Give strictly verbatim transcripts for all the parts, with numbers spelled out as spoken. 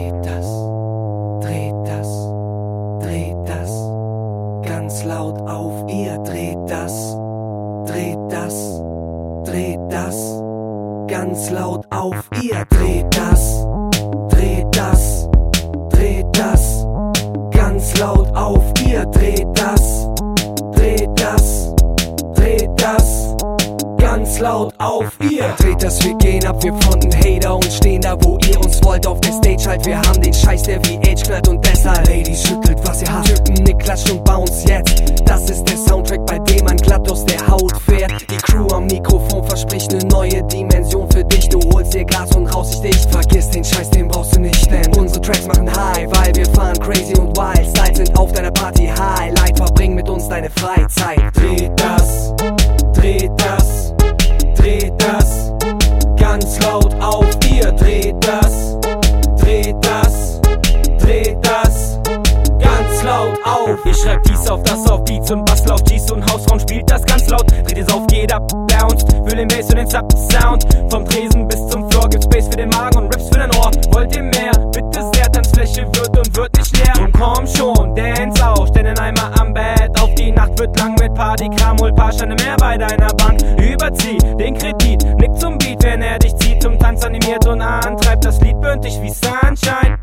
Dreht das, dreht das, dreht das ganz laut auf, ihr dreht das, dreht das, dreht das ganz laut auf, ihr dreht das, dreht das, dreht das ganz laut auf, ihr dreht das, dreht das, dreht das ganz laut auf, ihr dreht das, wir gehen ab, wir fronten Hater und stehen da, wo ihr uns wollt, auf der Stage halt, wir haben den Scheiß, der wie Age knallt und deshalb Ladies, schüttelt, was ihr habt, Typen, Nick, klatscht und bounce jetzt, das ist der Soundtrack, bei dem man glatt aus der Haut fährt, die Crew am Mikrofon verspricht ne neue Dimension für dich, du holst dir Gas und raus dich dicht, vergiss den Scheiß, den brauchst du nicht, denn unsere Tracks machen high, weil wir fahren crazy und wild, Style sind auf deiner Party Highlight, verbring mit uns deine Freizeit, dreht das, dreht das, dreht das ganz laut auf, ihr dreht das, dreht das, dreht das ganz laut auf. Ich schreib dies auf das auf Beats und Bastel auf G's und Hausraum spielt das ganz laut. Dreht es auf, geht ab, bounced, fühl den Bass und den Sub-Sound. Vom Tresen bis zum Floor gibt's Bass für den Magen und Rips für dein Ohr. Wollt ihr mehr? Bitte sehr, Tanzfläche wird und wird nicht leer. Und komm schon, dance auch, stell den Eimer am Bett auf, die Nacht wird lang mit Partykram, hol paar Steine mehr bei deiner Bank. Überzieh den Kredit, nick zum Beat, wenn er dich zieht, zum Tanz animiert und antreibt. Das Lied burnt dich wie Sunshine.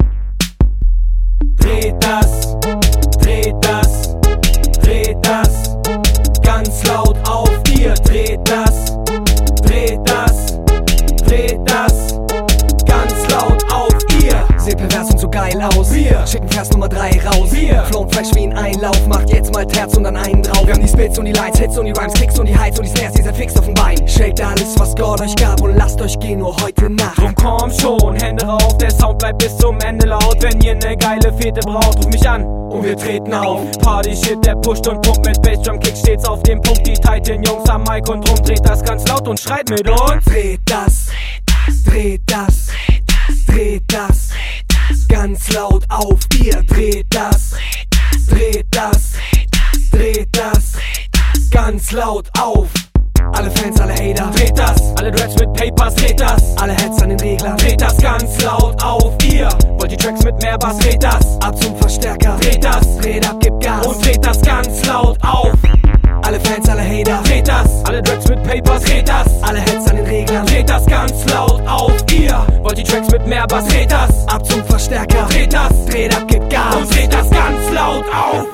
Dreht das, dreht das, dreht das ganz laut auf, ihr dreht das, dreht das, dreht das ganz laut auf, ihr seht pervers und so geil aus, wir schicken Vers Nummer drei raus, wir flown fresh wie ein Einlauf, macht jetzt mal Terz und dann einen drauf, wir haben die Spits und die Lights, Hits und die Rhymes, Kicks und die Heights und die Snares, ihr seid fix auf dem Bein, shakt alles, was Gott euch gab und lasst euch gehen, nur heute Nacht. Drum komm schon, Hände rauf, der Sound bleibt bis zum Ende laut, wenn ihr ne geile Fete braucht, ruf mich an und wir treten auf. Party-Shit, der pusht und pumpt mit Bassdrum-Kick stets auf dem Punkt, die Titan-Jungs am Mic und drum dreht das ganz laut und schreit mit uns. Dreht das, dreht das, dreht das ganz laut auf, ihr dreht das, dreht das, dreht das ganz laut auf. Alle Fans, alle Hater, dreht das, alle Dreads mit Papers, dreht das, alle Heads an den Regler, dreht das ganz laut auf, ihr wollt die Tracks mit mehr Bass, dreht das, ab zum Verstärker, dreht das, dreht ab, gib Gas und dreht das ganz laut auf. Alle Fans, alle Hater, dreht das, alle Dreads mit Papers, dreht das, alle Heads an den Reglern, dreht das ganz laut auf, ihr wollt die Tracks mit mehr Bass, dreht das, ab zum Verstärker, dreht das, dreht ab, gib Gas und dreht das ganz laut auf.